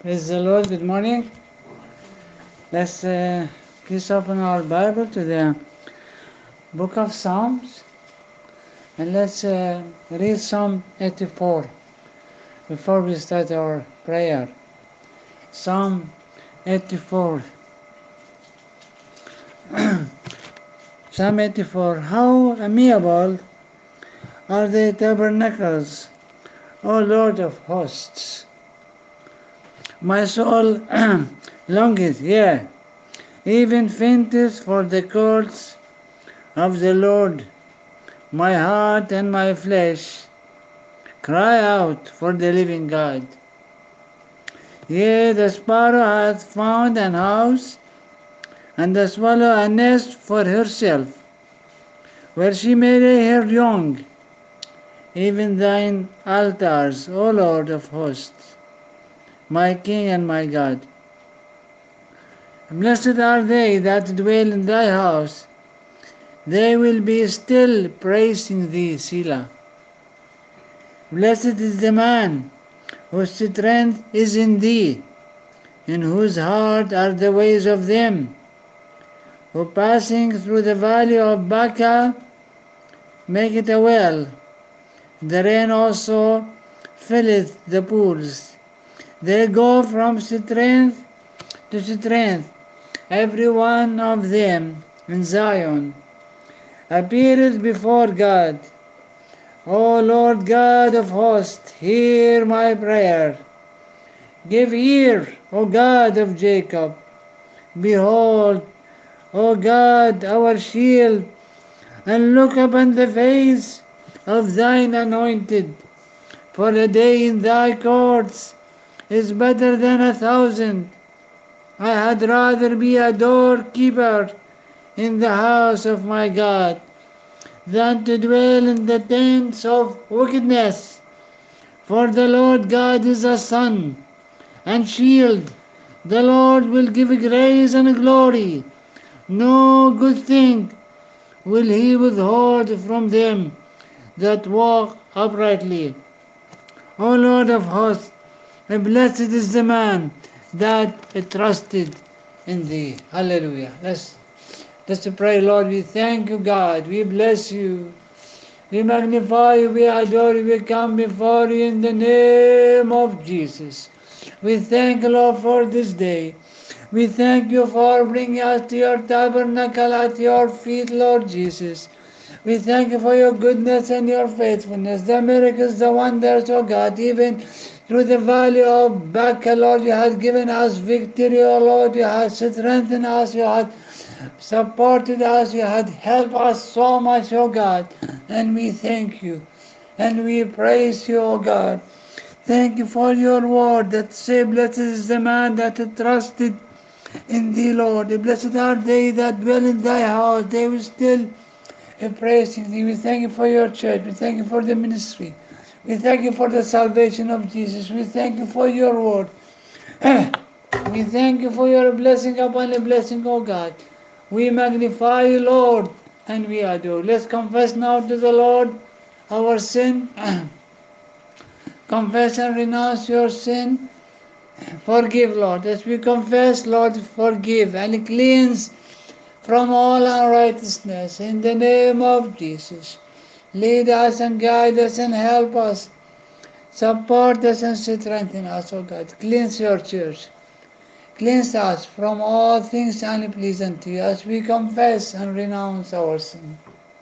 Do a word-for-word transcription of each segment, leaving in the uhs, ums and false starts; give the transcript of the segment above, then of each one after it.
Praise the Lord. Good morning. Let's uh, please open our Bible to the book of Psalms and let's uh, read Psalm eighty-four before we start our prayer. Psalm eighty-four. Psalm eighty-four. How amiable are the tabernacles, O Lord of hosts. My soul longeth, yea, even fainteth for the courts of the Lord. My heart and my flesh cry out for the living God. Yea, the sparrow hath found an house, and the swallow a nest for herself, where she may lay her young, even thine altars, O Lord of hosts, my King and my God. Blessed are they that dwell in thy house, they will be still praising thee, Selah. Blessed is the man whose strength is in thee, in whose heart are the ways of them, who passing through the valley of Baca make it a well. The rain also filleth the pools. They go from strength to strength, every one of them in Zion appeareth before God. O Lord God of hosts, hear my prayer. Give ear, O God of Jacob. Behold, O God, our shield, and look upon the face of thine anointed. For a day in thy courts is better than a thousand. I had rather be a doorkeeper in the house of my God than to dwell in the tents of wickedness. For the Lord God is a sun and shield. The Lord will give grace and glory. No good thing will he withhold from them that walk uprightly. O Lord of hosts, blessed is the man that trusted in thee. Hallelujah. Let's, let's pray. Lord, we thank you, God. We bless you. We magnify you, we adore you, we come before you in the name of Jesus. We thank you, Lord, for this day. We thank you for bringing us to your tabernacle at your feet, Lord Jesus. We thank you for your goodness and your faithfulness, the miracles, the wonders, oh God, even through the valley of Baca, Lord, you have given us victory, oh Lord, you have strengthened us, you have supported us, you have helped us so much, oh God, and we thank you, and we praise you, oh God. Thank you for your word that say, blessed is the man that trusted in thee, Lord. Blessed are they that dwell in thy house, they will still praising thee. We thank you for your church, we thank you for the ministry, we thank you for the salvation of Jesus, we thank you for your word. We thank you for your blessing upon a blessing, O God. We magnify you, Lord, and we adore. Let's confess now to the Lord our sin. Confess and renounce your sin. Forgive, Lord. As we confess, Lord, forgive and cleanse from all unrighteousness. In the name of Jesus. Lead us and guide us and help us. Support us and strengthen us, O God. Cleanse your church. Cleanse us from all things unpleasant to you as we confess and renounce our sin.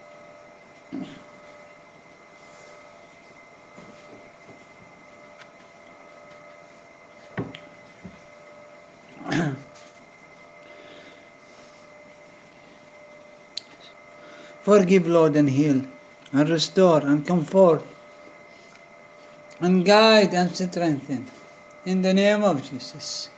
Forgive, Lord, and heal, and restore, and comfort, and guide, and strengthen. In the name of Jesus.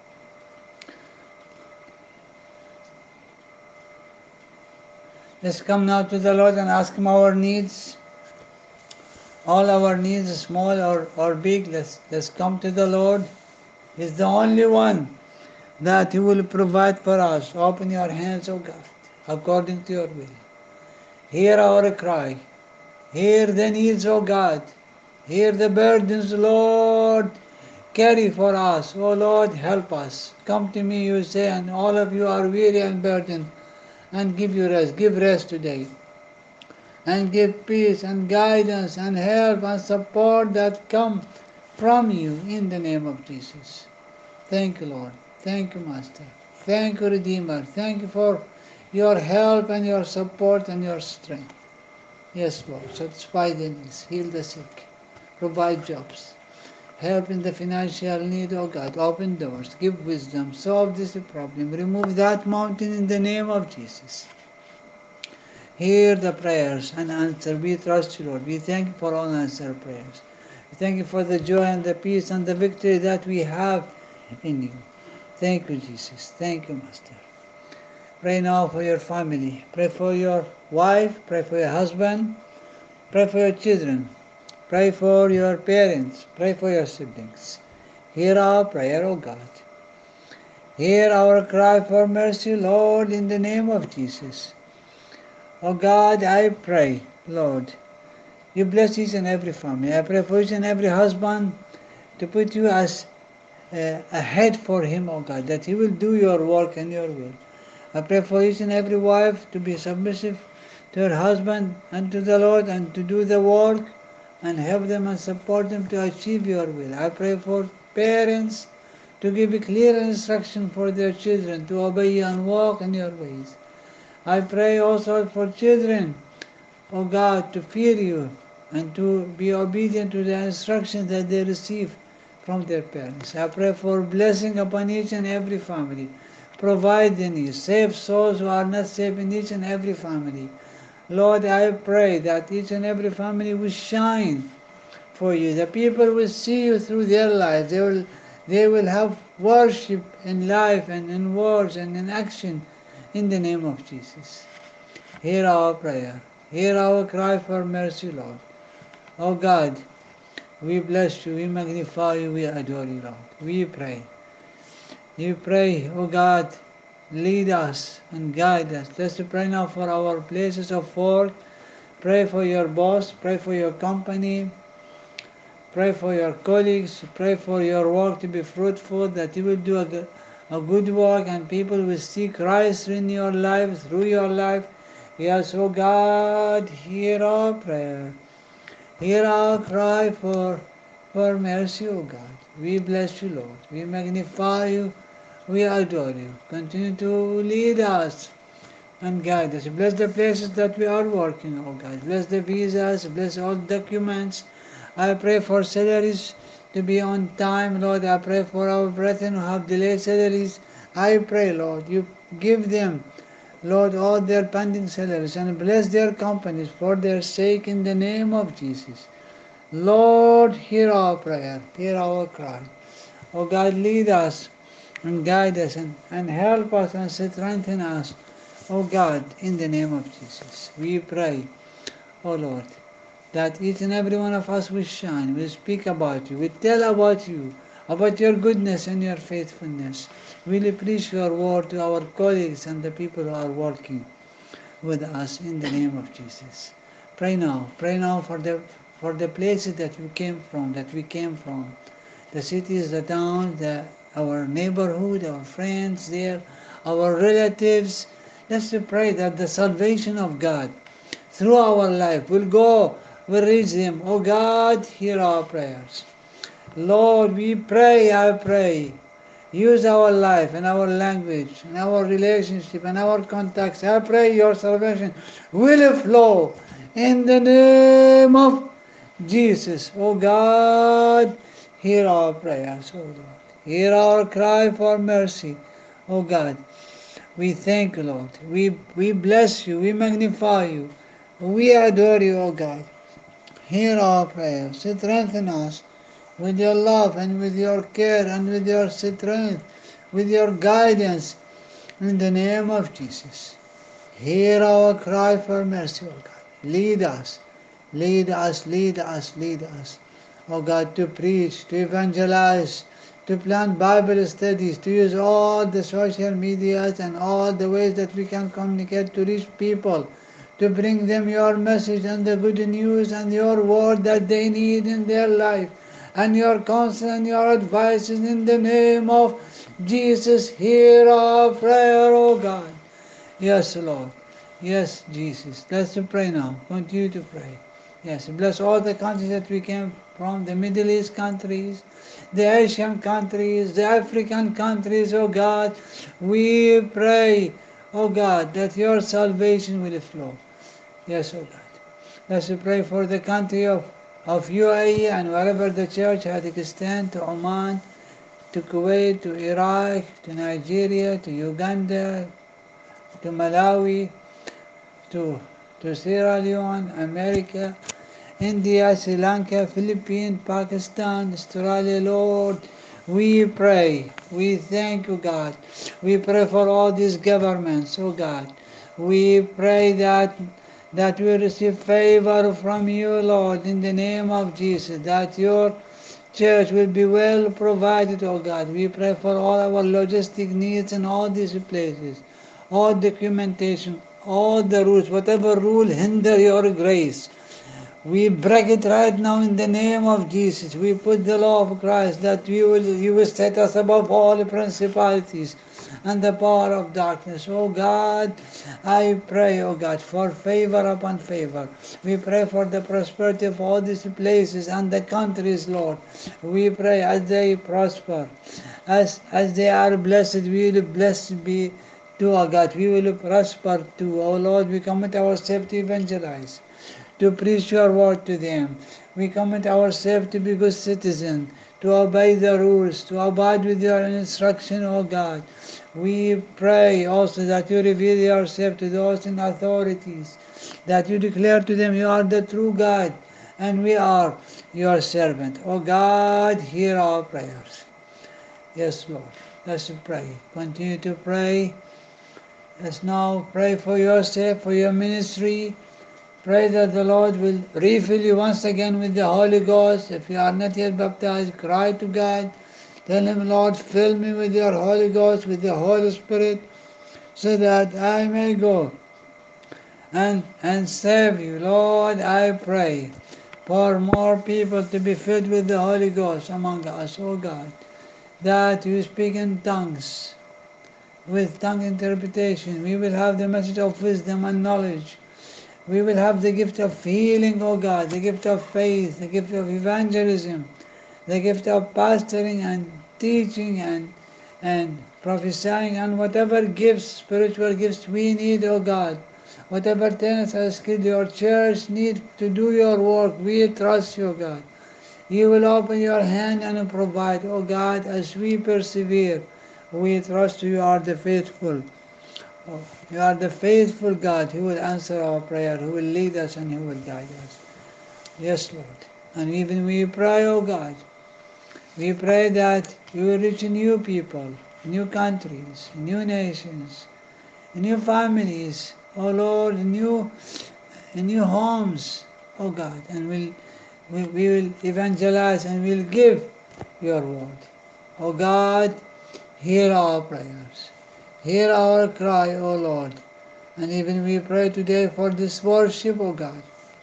Let's come now to the Lord and ask Him our needs. All our needs, small or, or big, let's, let's come to the Lord. He's the only one that He will provide for us. Open your hands, O God, according to your will. Hear our cry. Hear the needs, O God. Hear the burdens, Lord. carry for us. Oh Lord, help us. Come to me, you say, and all of you are weary and burdened, and give you rest. Give rest today. And give peace and guidance and help and support that come from you in the name of Jesus. Thank you, Lord. Thank you, Master. Thank you, Redeemer. Thank you for your help and your support and your strength. Yes, Lord. Satisfy the needs. Heal the sick. Provide jobs. Help in the financial need, oh God. Open doors. Give wisdom. Solve this problem. Remove that mountain in the name of Jesus. Hear the prayers and answer. We trust you, Lord. We thank you for all answered prayers. We thank you for the joy and the peace and the victory that we have in you. Thank you, Jesus. Thank you, Master. Pray now for your family. Pray for your wife. Pray for your husband. Pray for your children. Pray for your parents. Pray for your siblings. Hear our prayer, O God. Hear our cry for mercy, Lord, in the name of Jesus. O God, I pray, Lord, you bless each and every family. I pray for each and every husband to put you as uh, a head for him, O God, that he will do your work and your will. I pray for each and every wife to be submissive to her husband and to the Lord and to do the work and help them and support them to achieve your will. I pray for parents to give a clear instruction for their children to obey you and walk in your ways. I pray also for children, O God, to fear you and to be obedient to the instructions that they receive from their parents. I pray for blessing upon each and every family. Provide the needs. Save souls who are not saved in each and every family. Lord, I pray that each and every family will shine for you. The people will see you through their lives. They will, they will have worship in life and in words and in action in the name of Jesus. Hear our prayer. Hear our cry for mercy, Lord. Oh God, we bless you, we magnify you, we adore you, Lord. We pray. We pray, oh God, lead us and guide us. Let's pray now for our places of work. Pray for your boss. Pray for your company. Pray for your colleagues. Pray for your work to be fruitful, that you will do a, a good work and people will see Christ in your life, through your life. Yes, oh God, hear our prayer. Hear our cry for, for mercy, O God. We bless you, Lord. We magnify you. We adore you. Continue to lead us and guide us. Bless the places that we are working, O God. Bless the visas. Bless all documents. I pray for salaries to be on time, Lord. I pray for our brethren who have delayed salaries. I pray, Lord, you give them, Lord, all their pending salaries and bless their companies for their sake in the name of Jesus. Lord, hear our prayer, hear our cry. Oh God, lead us and guide us and, and help us and strengthen us. Oh God, in the name of Jesus, we pray, oh Lord, that each and every one of us will shine, will speak about you, will tell about you, about your goodness and your faithfulness. We'll preach your word to our colleagues and the people who are working with us in the name of Jesus. Pray now, pray now for the for the places that we came from, that we came from, the cities, the towns, the, our neighborhood, our friends there, our relatives. Let's pray that the salvation of God through our life will go, will reach them. Oh God, hear our prayers. Lord, we pray, I pray. Use our life and our language and our relationship and our contacts. I pray your salvation will flow in the name of Jesus. Oh God, hear our prayers, oh Lord. Hear our cry for mercy, oh God. We thank you, Lord. We, we bless you. We magnify you. We adore you, oh God. Hear our prayers. Strengthen us with your love and with your care and with your strength, with your guidance, in the name of Jesus. Hear our cry for mercy, O God. Lead us, lead us, lead us, lead us, O God, to preach, to evangelize, to plant Bible studies, to use all the social medias and all the ways that we can communicate to reach people, to bring them your message and the good news and your word that they need in their life. and your counsel and your advices in the name of Jesus. Hear our prayer, O God. Yes, Lord. Yes, Jesus. Let's pray now. Continue to pray. Yes, bless all the countries that we came from, the Middle East countries, the Asian countries, the African countries, oh God. We pray, oh God, that your salvation will flow. Yes, oh God. Let's pray for the country of, of U A E and wherever the church has extended, to Oman, to Kuwait, to Iraq, to Nigeria, to Uganda, to Malawi, to, to Sierra Leone, America, India, Sri Lanka, Philippines, Pakistan, Australia, Lord. We pray. We thank you, God. We pray for all these governments, oh God. We pray that that we receive favor from you, Lord, in the name of Jesus, that your church will be well provided, oh God. We pray for all our logistic needs in all these places, all documentation, all the rules, whatever rule hinder your grace. We break it right now in the name of Jesus. We put the law of Christ that we will, you will set us above all the principalities and the power of darkness. Oh God, I pray, oh God, for favor upon favor. We pray for the prosperity of all these places and the countries, Lord. We pray as they prosper, as, as they are blessed, we will blessed be too, oh God. We will prosper too. Oh Lord, we commit ourselves to evangelize, to preach your word to them. We commit ourselves to be good citizens, to obey the rules, to abide with your instruction, O God. We pray also that you reveal yourself to those in authorities, that you declare to them you are the true God, and we are your servant. O God, hear our prayers. Yes, Lord. Let's pray. Continue to pray. Let's now pray for yourself, for your ministry. Pray that the Lord will refill you once again with the Holy Ghost. If you are not yet baptized, cry to God. Tell him, Lord, fill me with your Holy Ghost, with the Holy Spirit, so that I may go and, and serve you. Lord, I pray for more people to be filled with the Holy Ghost among us, O God, that you speak in tongues, with tongue interpretation. We will have the message of wisdom and knowledge. We will have the gift of healing, O God, the gift of faith, the gift of evangelism, the gift of pastoring and teaching and, and prophesying, and whatever gifts, spiritual gifts we need, O God. Whatever talents or skill your church need to do your work, we trust you, God. You will open your hand and provide, O God, as we persevere. We trust you are the faithful. Oh, you are the faithful God who will answer our prayer, who will lead us and who will guide us. Yes, Lord. And even we pray, O God, we pray that you will reach new people, new countries, new nations, new families, O Lord, new, new homes, O God, and we'll, we, we will evangelize and we'll give your word. O God, hear our prayers. Hear our cry, O Lord. And even we pray today for this worship, O God.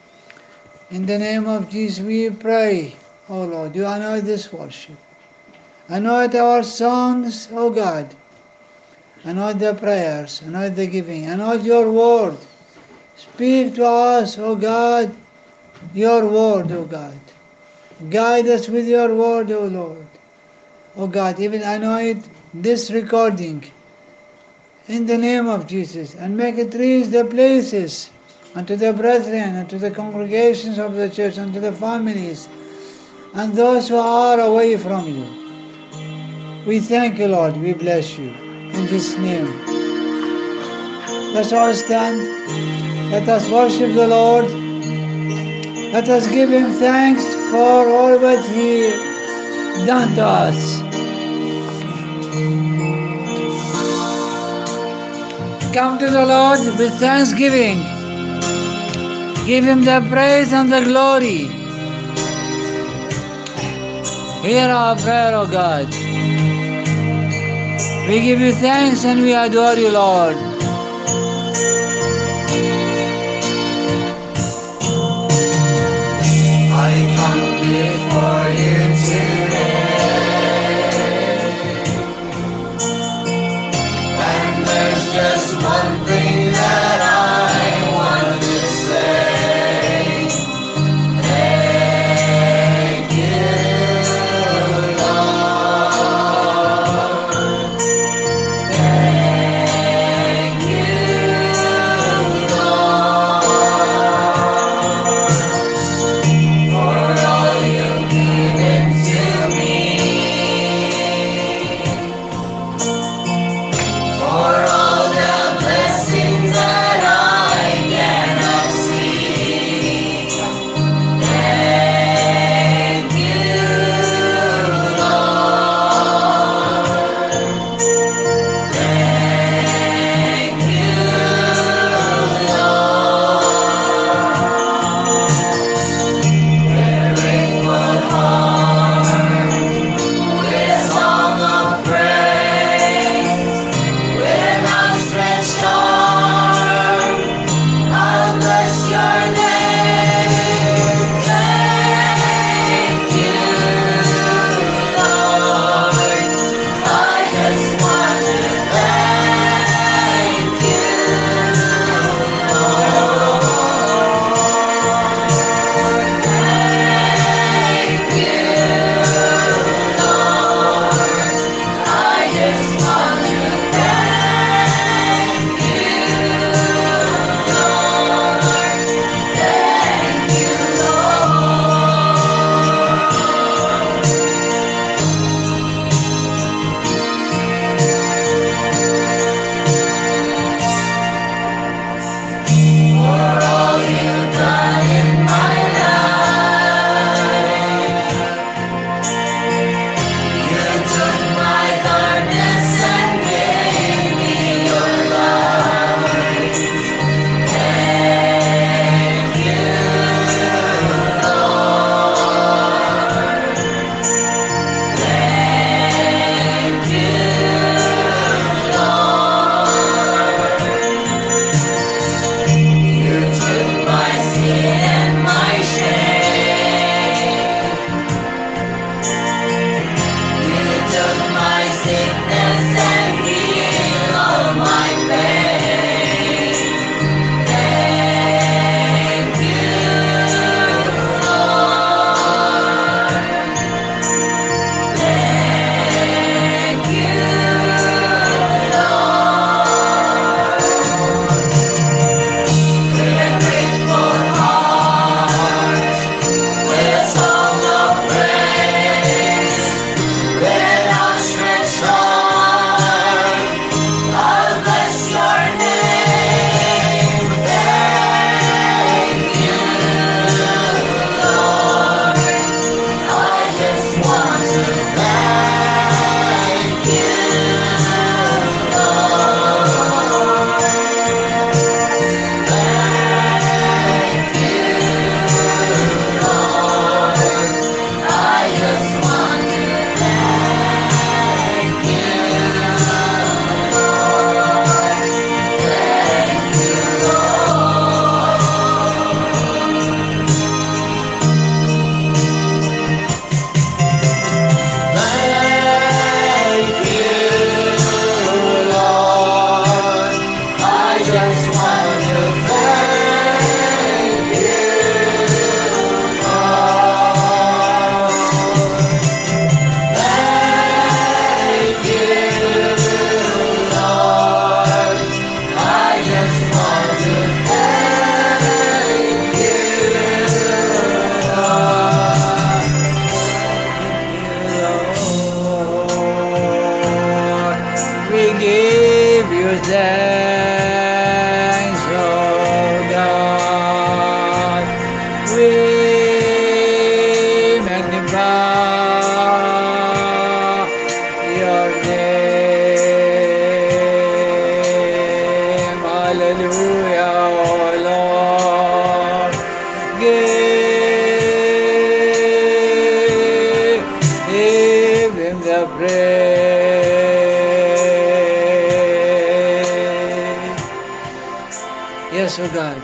In the name of Jesus we pray, O Lord, you anoint this worship. Anoint our songs, O God. Anoint the prayers, anoint the giving, anoint your word. Speak to us, O God, your word, O God. Guide us with your word, O Lord. O God, even anoint this recording in the name of Jesus, and make it reach the places, and to the brethren, and to the congregations of the church, and to the families, and those who are away from you. We thank you, Lord. We bless you. In Jesus' name. Let's all stand. Let us worship the Lord. Let us give him thanks for all that he done to us. Come to the Lord with thanksgiving. Give him the praise and the glory. Hear our prayer, O God. We give you thanks and we adore you, Lord. I come before you Yes, O God,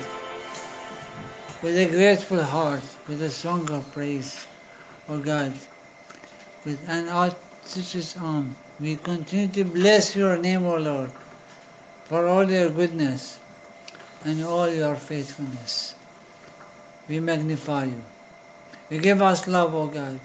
with a grateful heart, with a song of praise, O God, with an outstretched arm. We continue to bless your name, O Lord, for all your goodness and all your faithfulness. We magnify you. You give us love, O God.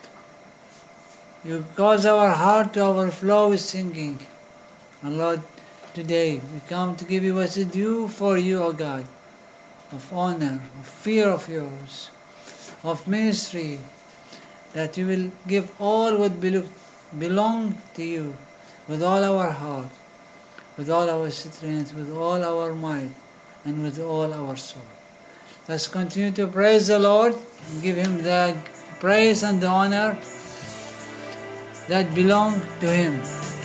You cause our heart to overflow with singing. And Lord, today we come to give you what's due for you, O God, of honor, of fear of yours, of ministry, that you will give all what belong to you with all our heart, with all our strength, with all our might, and with all our soul. Let's continue to praise the Lord and give him the praise and the honor that belong to him.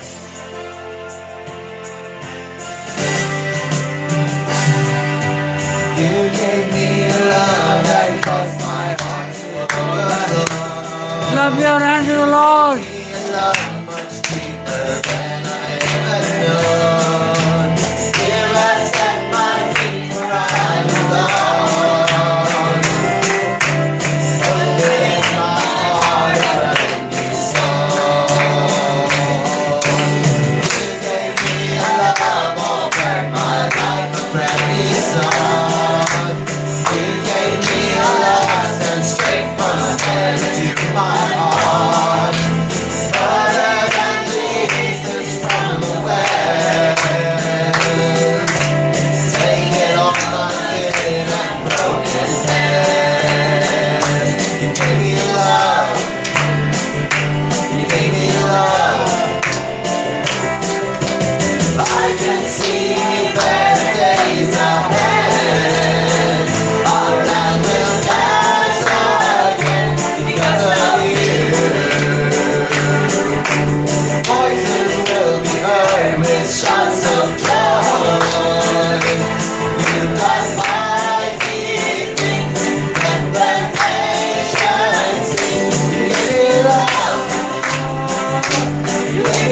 You gave me a love that caused my heart to overflow. Clap your hands to the Lord. A love much deeper than I ever known. Here I set my feet where I belong. Open my heart and let me soul. You gave me a love over my life, a brand new song. You gave me a love and straight from my head to my heart. Other than Jesus from the west. Take it all my hidden and broken head. You gave me love. You gave me love. I can see better days ahead. Our land will rise again because of you. Voices will be heard with shouts of joy. You bless my keeping and let nations sing. You give me love. You